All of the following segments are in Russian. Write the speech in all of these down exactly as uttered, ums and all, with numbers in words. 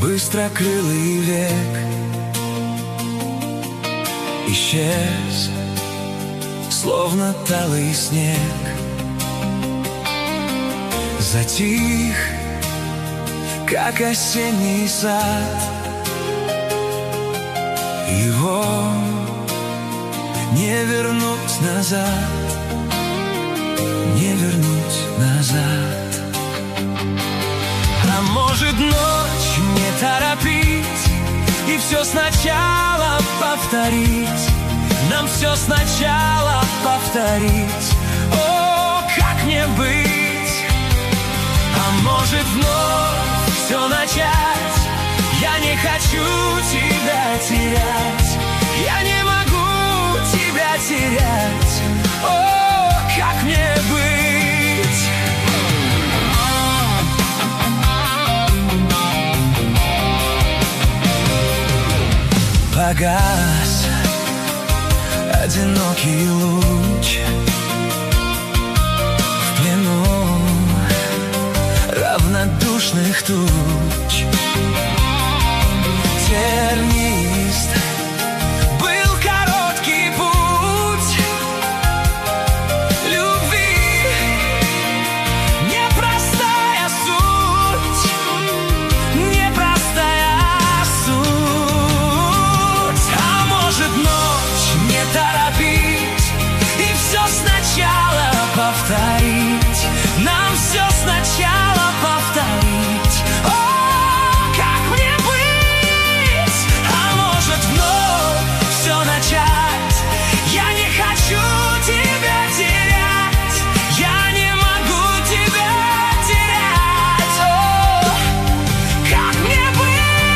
Быстрокрылый век исчез, словно талый снег. Затих, как осенний сад. Его не вернуть назад, не вернуть назад. А может, ночь не торопить и все сначала повторить, нам все сначала повторить. О, как мне быть? А может, вновь все начать? Я не хочу тебя терять, я не могу тебя терять. О, как мне быть? Погас одинокий луч в плену равнодушных туч. Тернист был короткий путь любви, непростая суть, непростая суть. А может, ночь не торопить и все сначала повторить, нам все сначала повторить. О, как мне быть? А может, вновь все начать? Я не хочу тебя терять, я не могу тебя терять. О, как мне быть?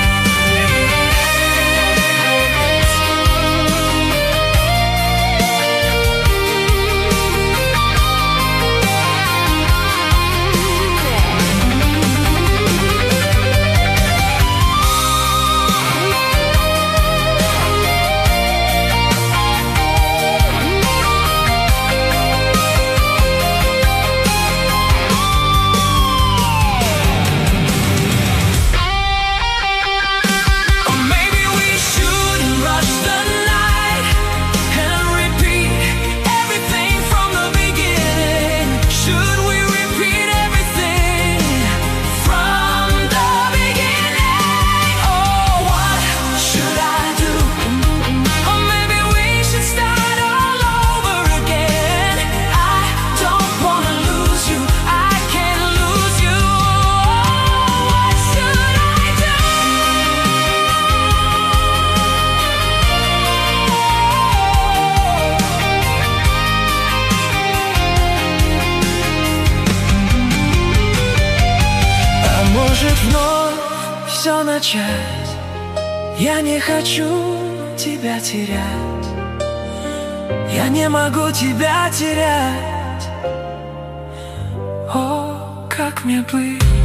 Может, вновь все начать? Я не хочу тебя терять, я не могу тебя терять. О, как мне быть?